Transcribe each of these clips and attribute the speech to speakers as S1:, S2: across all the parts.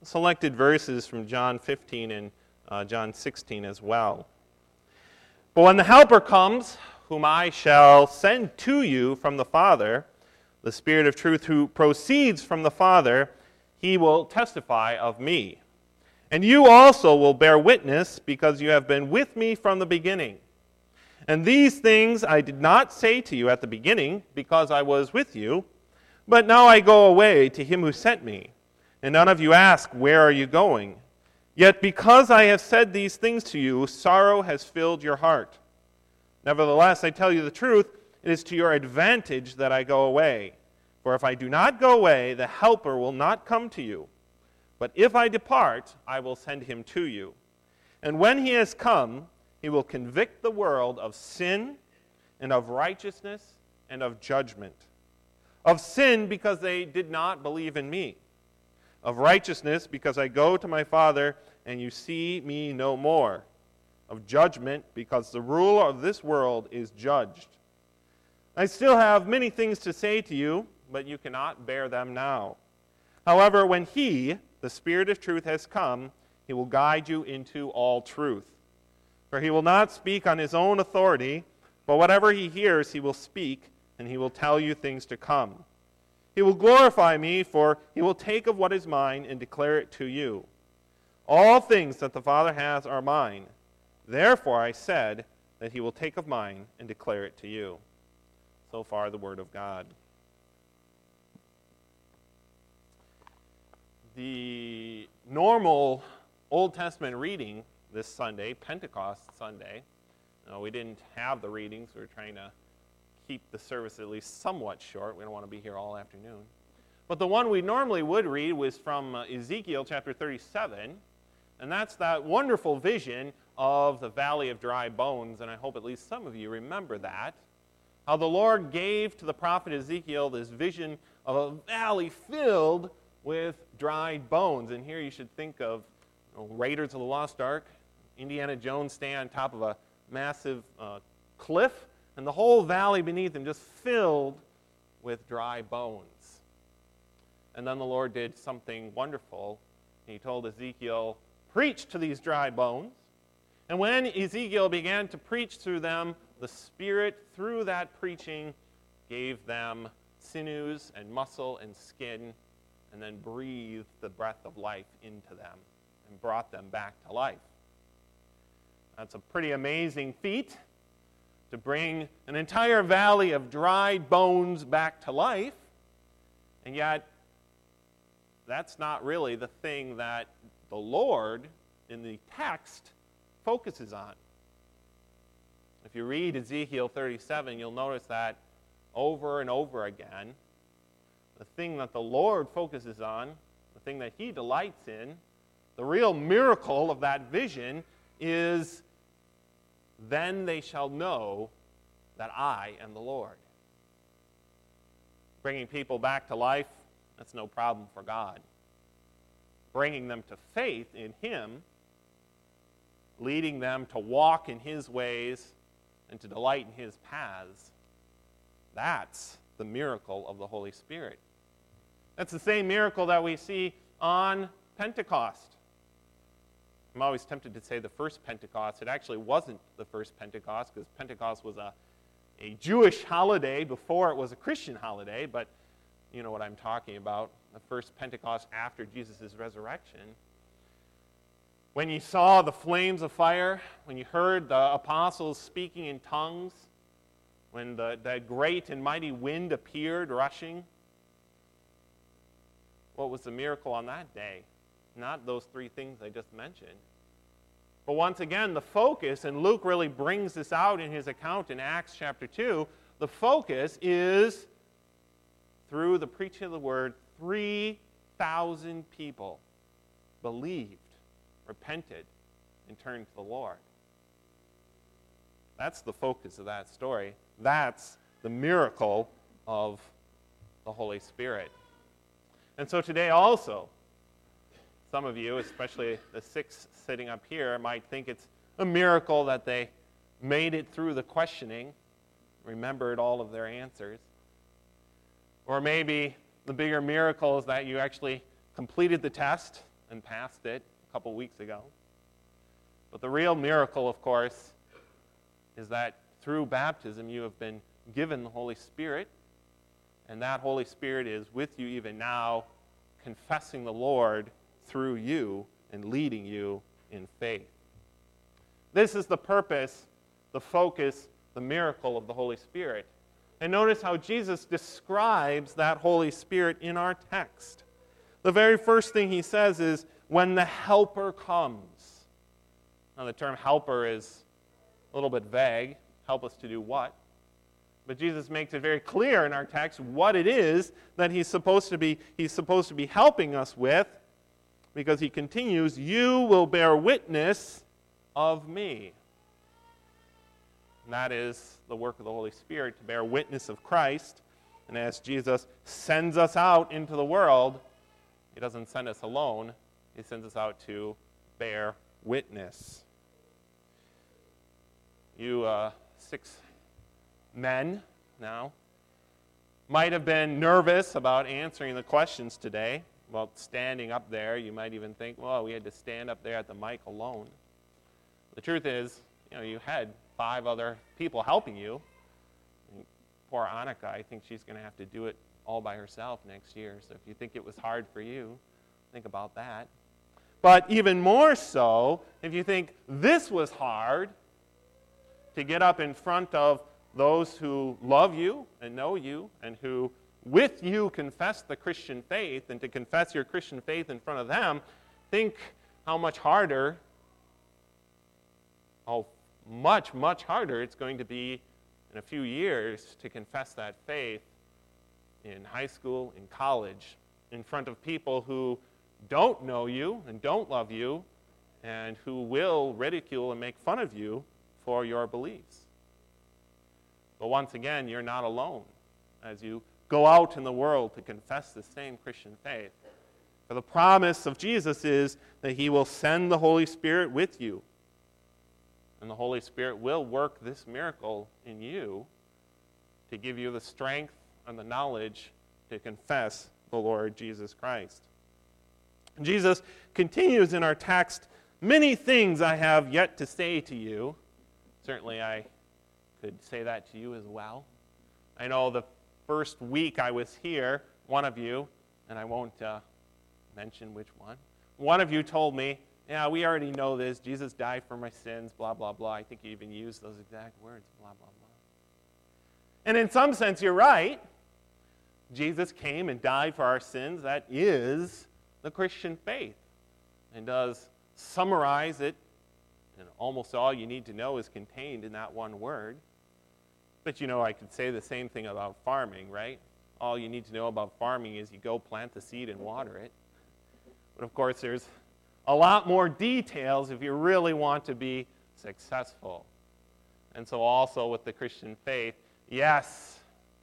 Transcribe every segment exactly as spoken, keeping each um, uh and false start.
S1: selected verses from John fifteen and uh, John sixteen as well. But when the Helper comes, whom I shall send to you from the Father, the Spirit of truth who proceeds from the Father, he will testify of me. And you also will bear witness, because you have been with me from the beginning. And these things I did not say to you at the beginning, because I was with you. But now I go away to him who sent me. And none of you ask, where are you going? Yet because I have said these things to you, sorrow has filled your heart. Nevertheless, I tell you the truth, it is to your advantage that I go away. For if I do not go away, the Helper will not come to you. But if I depart, I will send him to you. And when he has come, he will convict the world of sin and of righteousness and of judgment. Of sin, because they did not believe in me. Of righteousness, because I go to my Father, and you see me no more. Of judgment, because the ruler of this world is judged. I still have many things to say to you, but you cannot bear them now. However, when he, the Spirit of truth, has come, he will guide you into all truth. For he will not speak on his own authority, but whatever he hears he will speak, and he will tell you things to come. He will glorify me, for he will take of what is mine and declare it to you. All things that the Father has are mine. Therefore I said that he will take of mine and declare it to you. So far, the word of God. The normal Old Testament reading this Sunday, Pentecost Sunday, no, we didn't have the readings. We were trying to keep the service at least somewhat short. We don't want to be here all afternoon. But the one we normally would read was from uh, Ezekiel chapter thirty-seven, and that's that wonderful vision of the valley of dry bones, and I hope at least some of you remember that. How the Lord gave to the prophet Ezekiel this vision of a valley filled with dried bones. And here you should think of you know, Raiders of the Lost Ark, Indiana Jones staying on top of a massive uh, cliff, and the whole valley beneath him just filled with dry bones. And then the Lord did something wonderful. He told Ezekiel, preach to these dry bones. And when Ezekiel began to preach through them, the Spirit, through that preaching, gave them sinews and muscle and skin, and then breathed the breath of life into them and brought them back to life. That's a pretty amazing feat, to bring an entire valley of dried bones back to life. And yet, that's not really the thing that the Lord in the text focuses on. If you read Ezekiel thirty-seven, you'll notice that over and over again, the thing that the Lord focuses on, the thing that he delights in, the real miracle of that vision is, then they shall know that I am the Lord. Bringing people back to life, that's no problem for God. Bringing them to faith in him, leading them to walk in his ways and to delight in his paths, that's the miracle of the Holy Spirit. That's the same miracle that we see on Pentecost. I'm always tempted to say the first Pentecost. It actually wasn't the first Pentecost, because Pentecost was a, a Jewish holiday before it was a Christian holiday, but you know what I'm talking about, the first Pentecost after Jesus' resurrection. When you saw the flames of fire, when you heard the apostles speaking in tongues, when the, the great and mighty wind appeared rushing, what was the miracle on that day? Not those three things I just mentioned. But once again, the focus, and Luke really brings this out in his account in Acts chapter two, the focus is, through the preaching of the word, three thousand people believed, repented, and turned to the Lord. That's the focus of that story. That's the miracle of the Holy Spirit. And so today also, some of you, especially the six sitting up here, might think it's a miracle that they made it through the questioning, remembered all of their answers. Or maybe the bigger miracle is that you actually completed the test and passed it a couple weeks ago. But the real miracle, of course, is that through baptism you have been given the Holy Spirit, and that Holy Spirit is with you even now, confessing the Lord through you and leading you in faith. This is the purpose, the focus, the miracle of the Holy Spirit. And notice how Jesus describes that Holy Spirit in our text. The very first thing he says is, when the Helper comes. Now the term helper is a little bit vague. Help us to do what? But Jesus makes it very clear in our text what it is that he's supposed to be, he's supposed to be helping us with, because he continues, you will bear witness of me. And that is the work of the Holy Spirit, to bear witness of Christ. And as Jesus sends us out into the world, he doesn't send us alone. He sends us out to bear witness. You uh, six men now might have been nervous about answering the questions today, about standing up there. You might even think, well, we had to stand up there at the mic alone. The truth is, you know, you had five other people helping you. Poor Annika, I think she's going to have to do it all by herself next year. So if you think it was hard for you, think about that. But even more so, if you think this was hard, to get up in front of those who love you and know you and who with you confess the Christian faith, and to confess your Christian faith in front of them, think how much harder, how much, much harder it's going to be in a few years to confess that faith in high school, in college, in front of people who don't know you and don't love you and who will ridicule and make fun of you for your beliefs. But once again, you're not alone as you go out in the world to confess the same Christian faith. For the promise of Jesus is that he will send the Holy Spirit with you. And the Holy Spirit will work this miracle in you to give you the strength and the knowledge to confess the Lord Jesus Christ. Jesus continues in our text, many things I have yet to say to you. Certainly I could say that to you as well. I know the first week I was here, one of you, and I won't uh, mention which one, one of you told me, yeah, we already know this. Jesus died for my sins, blah, blah, blah. I think you even used those exact words, blah, blah, blah. And in some sense, you're right. Jesus came and died for our sins. That is the Christian faith, and does summarize it, and almost all you need to know is contained in that one word. But you know, I could say the same thing about farming, right? All you need to know about farming is you go plant the seed and water it. But of course, there's a lot more details if you really want to be successful. And so also with the Christian faith, yes,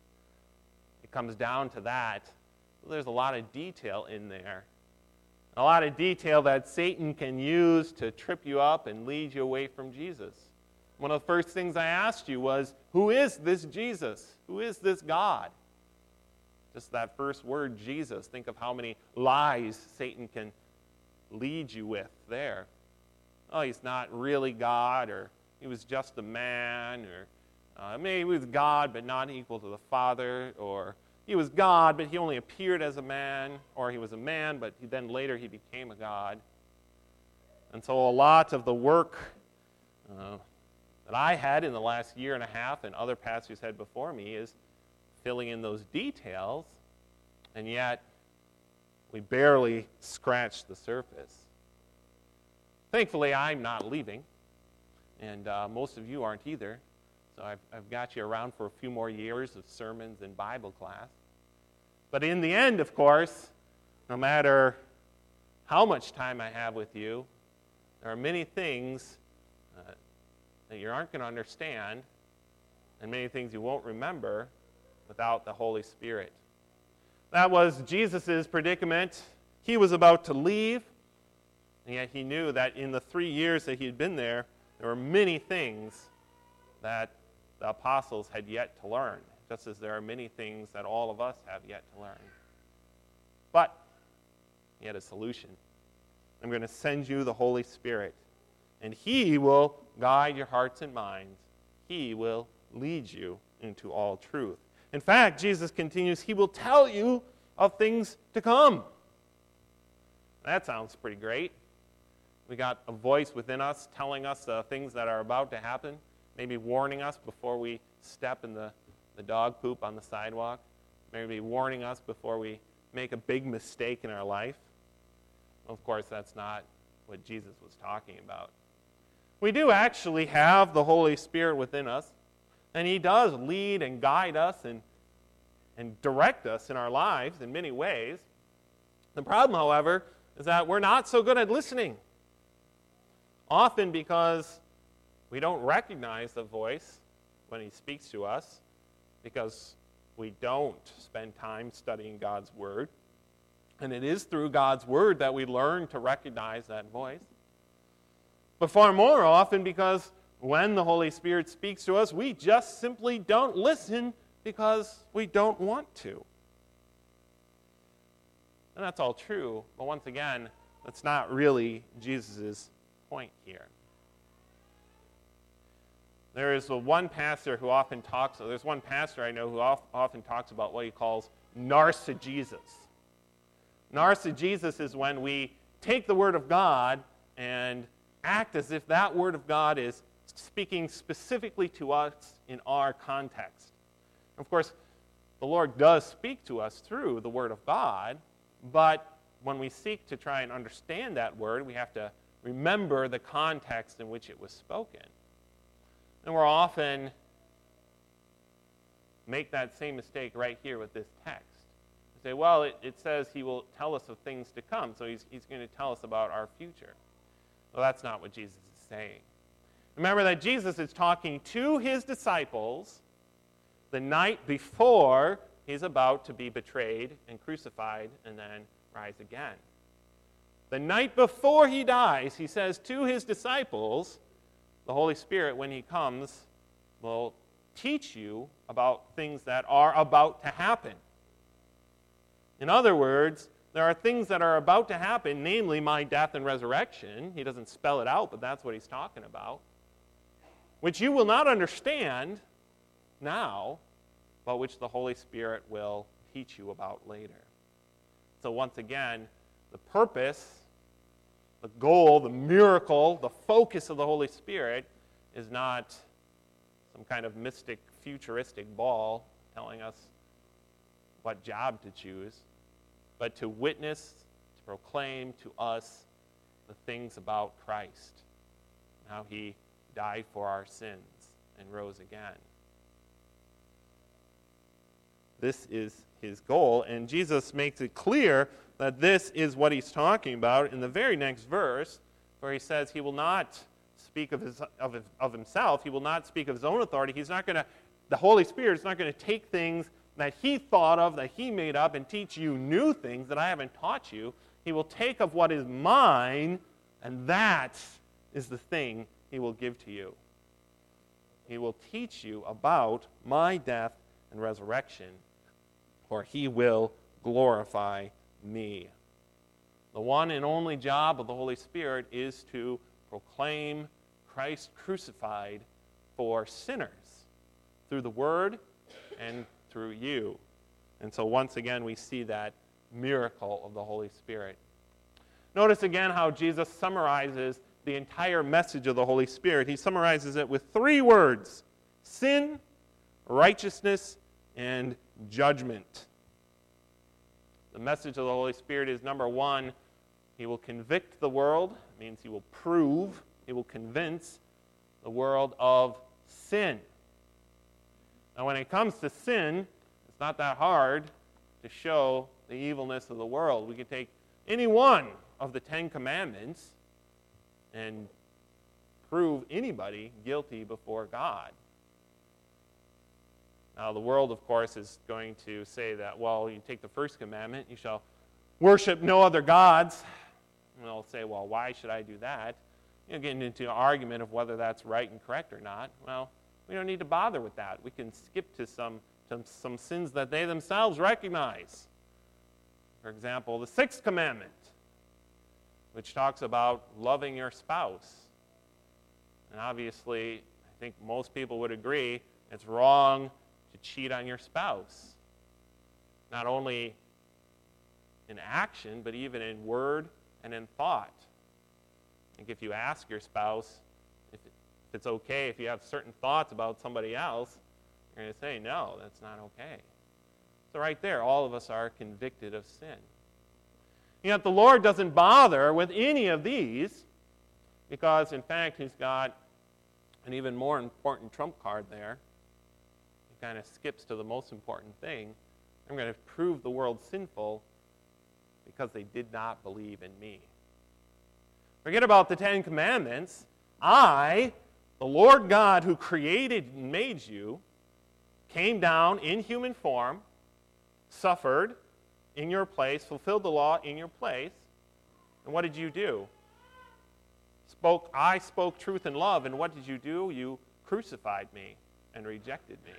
S1: it comes down to that. There's a lot of detail in there. A lot of detail that Satan can use to trip you up and lead you away from Jesus. One of the first things I asked you was, who is this Jesus? Who is this God? Just that first word, Jesus. Think of how many lies Satan can lead you with there. Oh, he's not really God, or he was just a man, or uh, maybe he was God but not equal to the Father, or he was God but he only appeared as a man, or he was a man but he, then later he became a God. And so a lot of the work uh, that I had in the last year and a half, and other pastors had before me, is filling in those details, and yet we barely scratched the surface. Thankfully, I'm not leaving, and uh, most of you aren't either, so I've, I've got you around for a few more years of sermons and Bible class. But in the end, of course, no matter how much time I have with you, there are many things uh, that you aren't going to understand, and many things you won't remember without the Holy Spirit. That was Jesus' predicament. He was about to leave, and yet he knew that in the three years that he had been there, there were many things that the apostles had yet to learn, just as there are many things that all of us have yet to learn. But he had a solution. I'm going to send you the Holy Spirit. And He will guide your hearts and minds. He will lead you into all truth. In fact, Jesus continues, He will tell you of things to come. That sounds pretty great. We got a voice within us telling us uh, things that are about to happen, maybe warning us before we step in the, the dog poop on the sidewalk, maybe warning us before we make a big mistake in our life. Of course, that's not what Jesus was talking about. We do actually have the Holy Spirit within us, and He does lead and guide us and, and direct us in our lives in many ways. The problem, however, is that we're not so good at listening. Often because we don't recognize the voice when He speaks to us, because we don't spend time studying God's Word. And it is through God's Word that we learn to recognize that voice. But far more often because when the Holy Spirit speaks to us, we just simply don't listen because we don't want to. And that's all true, but once again, that's not really Jesus' point here. There is a one pastor who often talks, there's one pastor I know who often talks about what he calls narcigesis. Narcigesis is when we take the Word of God and act as if that Word of God is speaking specifically to us in our context. Of course, the Lord does speak to us through the Word of God, but when we seek to try and understand that Word, we have to remember the context in which it was spoken. And we're often make that same mistake right here with this text. We say, well, it, it says He will tell us of things to come, so he's, he's going to tell us about our future. Well, that's not what Jesus is saying. Remember that Jesus is talking to His disciples the night before He's about to be betrayed and crucified and then rise again. The night before He dies, He says to His disciples, the Holy Spirit, when He comes, will teach you about things that are about to happen. In other words, there are things that are about to happen, namely my death and resurrection. He doesn't spell it out, but that's what He's talking about, which you will not understand now, but which the Holy Spirit will teach you about later. So once again, the purpose, the goal, the miracle, the focus of the Holy Spirit is not some kind of mystic, futuristic ball telling us what job to choose, but to witness, to proclaim to us the things about Christ, how He died for our sins and rose again. This is His goal, and Jesus makes it clear that this is what He's talking about in the very next verse, where He says He will not speak of, his, of, his, of Himself. He will not speak of His own authority. He's not going to, the Holy Spirit is not going to take things that He thought of, that He made up, and teach you new things that I haven't taught you. He will take of what is mine, and that is the thing He will give to you. He will teach you about my death and resurrection, for He will glorify me. The one and only job of the Holy Spirit is to proclaim Christ crucified for sinners through the Word and through you. And so once again we see that miracle of the Holy Spirit. Notice again how Jesus summarizes the entire message of the Holy Spirit. He summarizes it with three words: sin, righteousness, and judgment. The message of the Holy Spirit is, number one, He will convict the world. It means He will prove, He will convince the world of sin. Now, when it comes to sin, it's not that hard to show the evilness of the world. We could take any one of the Ten Commandments and prove anybody guilty before God. Now, the world, of course, is going to say that, well, you take the first commandment, you shall worship no other gods. And they'll say, well, why should I do that? You know, getting into an argument of whether that's right and correct or not. Well, we don't need to bother with that. We can skip to some, to some sins that they themselves recognize. For example, the sixth commandment. which talks about loving your spouse. And obviously, I think most people would agree it's wrong to cheat on your spouse. Not only in action, but even in word and in thought. I think if you ask your spouse if, it, if it's okay if you have certain thoughts about somebody else, you're going to say, no, that's not okay. So right there, all of us are convicted of sin. Yet the Lord doesn't bother with any of these because, in fact, he's got an even more important trump card there. He kind of skips to the most important thing. I'm going to prove the world sinful because they did not believe in me. Forget about the Ten Commandments. I, the Lord God who created and made you, came down in human form, suffered in your place, fulfilled the law in your place. And what did you do? Spoke, I spoke truth and love, and what did you do? You crucified me and rejected me.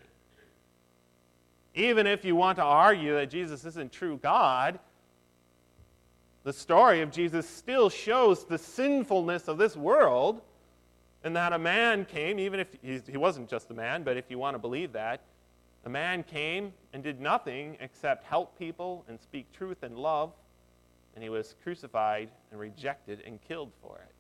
S1: Even if you want to argue that Jesus isn't true God, the story of Jesus still shows the sinfulness of this world, and that a man came, even if he wasn't just a man, but if you want to believe that, a man came and did nothing except help people and speak truth and love, and he was crucified and rejected and killed for it.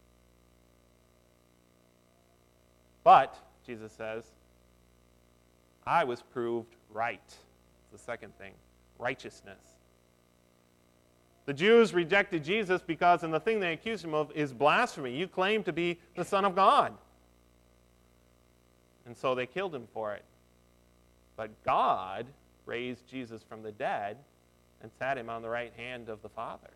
S1: But, Jesus says, I was proved right. It's the second thing, righteousness. The Jews rejected Jesus because, and the thing they accused him of is blasphemy. You claim to be the Son of God. And so they killed him for it. But God raised Jesus from the dead and sat him on the right hand of the Father.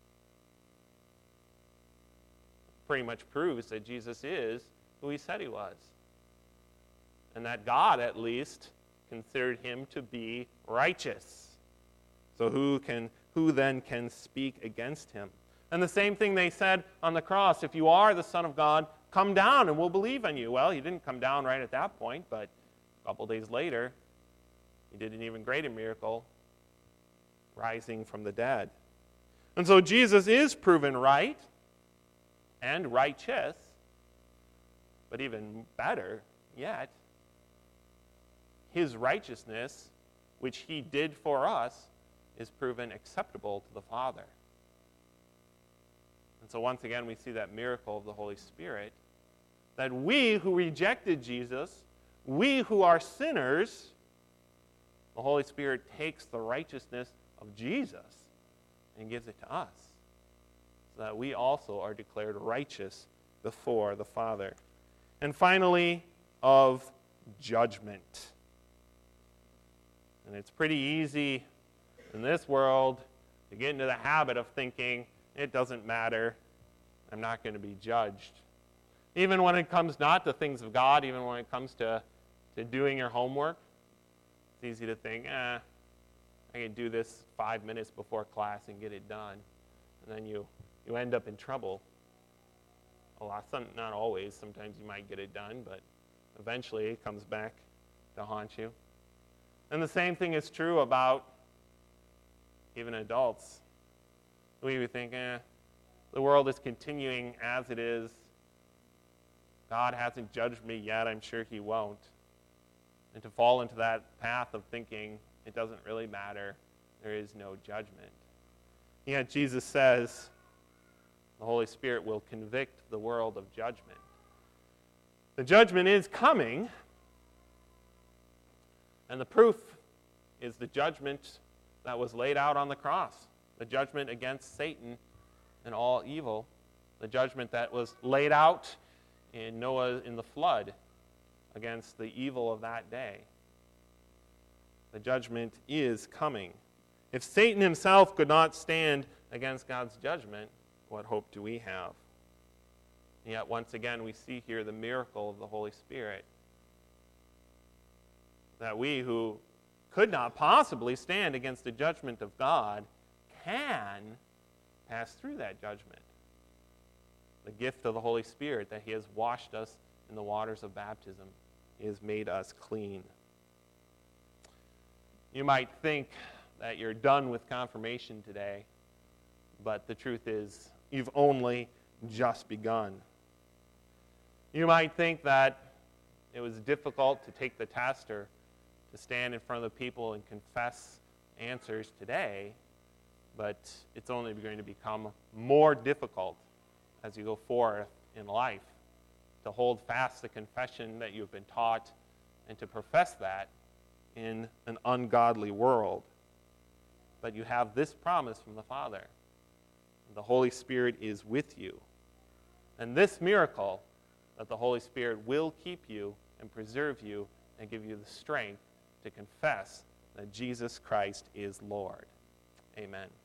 S1: Pretty much proves that Jesus is who he said he was. And that God, at least, considered him to be righteous. So who can, who then can speak against him? And the same thing they said on the cross, if you are the Son of God, come down and we'll believe in you. Well, he didn't come down right at that point, but a couple days later, he did an even greater miracle, rising from the dead. And so Jesus is proven right and righteous, but even better yet, his righteousness, which he did for us, is proven acceptable to the Father. And so once again, we see that miracle of the Holy Spirit, that we who rejected Jesus, we who are sinners, the Holy Spirit takes the righteousness of Jesus and gives it to us, so that we also are declared righteous before the Father. And finally, of judgment. And it's pretty easy in this world to get into the habit of thinking, it doesn't matter, I'm not going to be judged. Even when it comes not to things of God, even when it comes to, to doing your homework, it's easy to think, eh, I can do this five minutes before class and get it done. And then you, you end up in trouble. A lot, some, not always. Sometimes you might get it done, but eventually it comes back to haunt you. And the same thing is true about even adults. We would think, eh, the world is continuing as it is. God hasn't judged me yet. I'm sure he won't. And to fall into that path of thinking it doesn't really matter, there is no judgment. Yet Jesus says the Holy Spirit will convict the world of judgment. The judgment is coming, and the proof is the judgment that was laid out on the cross, the judgment against Satan and all evil, the judgment that was laid out in Noah in the flood against the evil of that day. The judgment is coming. If Satan himself could not stand against God's judgment, what hope do we have? And yet, once again, we see here the miracle of the Holy Spirit. That we who could not possibly stand against the judgment of God can pass through that judgment. The gift of the Holy Spirit, that he has washed us in the waters of baptism. He has made us clean. You might think that you're done with confirmation today, but the truth is, you've only just begun. You might think that it was difficult to take the test or to stand in front of the people and confess answers today, but it's only going to become more difficult as you go forth in life to hold fast the confession that you've been taught and to profess that in an ungodly world. But you have this promise from the Father. The Holy Spirit is with you. And this miracle, that the Holy Spirit will keep you and preserve you and give you the strength to confess that Jesus Christ is Lord. Amen.